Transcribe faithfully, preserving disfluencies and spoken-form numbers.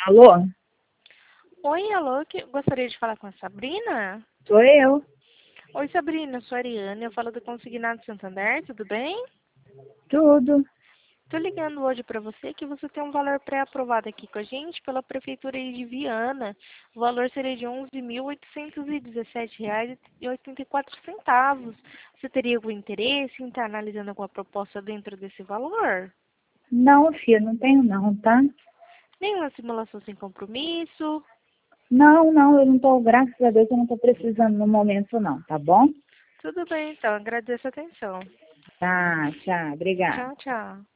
Alô? Oi, alô, que gostaria de falar com a Sabrina? Sou eu. Oi, Sabrina, eu sou a Ariane, eu falo do Consignado Santander, tudo bem? Tudo. Tô ligando hoje para você que você tem um valor pré-aprovado aqui com a gente pela Prefeitura aí de Viana. O valor seria de onze mil oitocentos e dezessete reais e oitenta e quatro centavos. Você teria algum interesse em estar analisando alguma proposta dentro desse valor? Não, filha, não tenho não, tá? Nenhuma simulação sem compromisso? Não, não, eu não tô, graças a Deus, eu não tô precisando no momento não, tá bom? Tudo bem, então, agradeço a atenção. Tá, tchau, obrigada. Tchau, tchau.